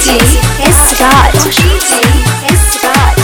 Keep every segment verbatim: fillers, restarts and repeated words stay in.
D J S Raj. D J S Raj.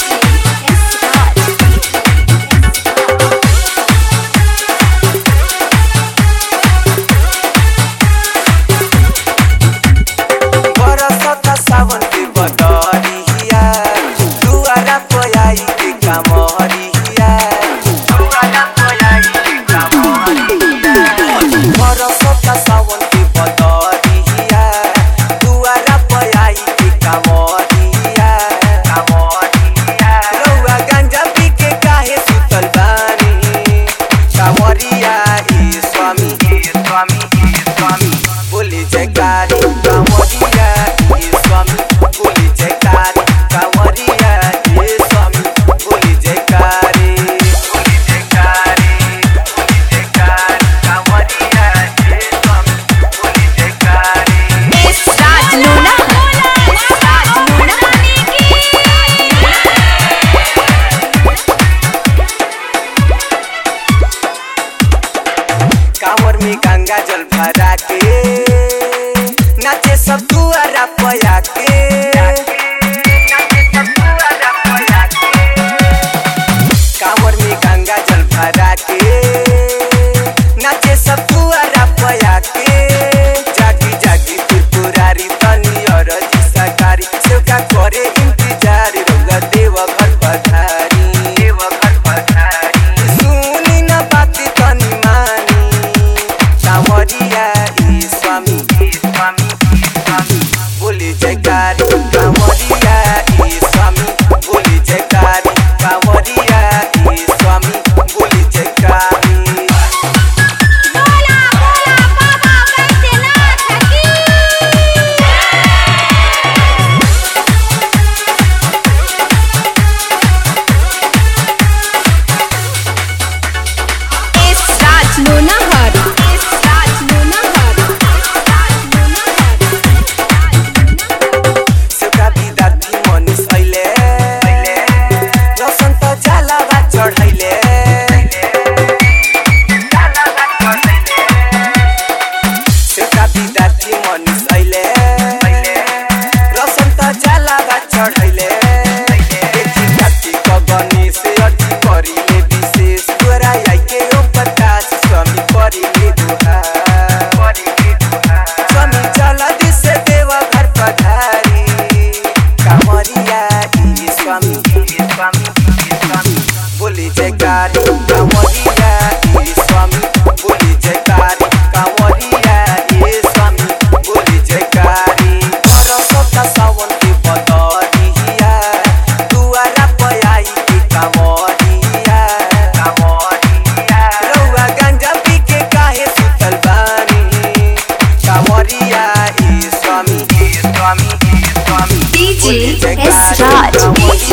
कांवर में गंगा जल भरा के नाचे सब दुआरा पया के कांवर में गंगा जल भरा के नाचे सब दुआरा पया के जागी जागी त्रिपुरारी तनी और सरकारी सेवका करे इंतजार रंगा देव घर पधारी देव घर पधारी सुनी ना बात तनी मानी कांवरिया ई स्वामी ई स्वामी ई स्वामी बोले जयकार कांवरिया ई स्वामी बोले जयकार कांवरिया ई स्वामी बोले जयकार बोला बोला बाबा बैद्यनाथ की एस राज लोनाहर एस राज लोनाहर सुका विद्यार्थी मनीष अहिले रसन त जालावा चढैले सुका विद्यार्थी मनीष अहिले रसन त जालावा चढैले देखि कार्तिक गणेश अति परिले विशेष गोरा आइके ओम प्रकाश स्वामी परिले दुहा परिले दुहा स्वामी जलदि से देव घर पधारी कांवरिया ई स्वामी ई स्वामी ई स्वामी बोले जयकार कांवरिया ई स्वामी बोले जयकार कांवरिया ई स्वामी बोले जयकारी बरसता सावन के बदरिया दुआरा पयाई के कांवरिया कांवरिया रउआ गंजा पी के काहे सुतल बानी कांवरिया ई स्वामी ई स्वामी ई स्वामी D J S Raj.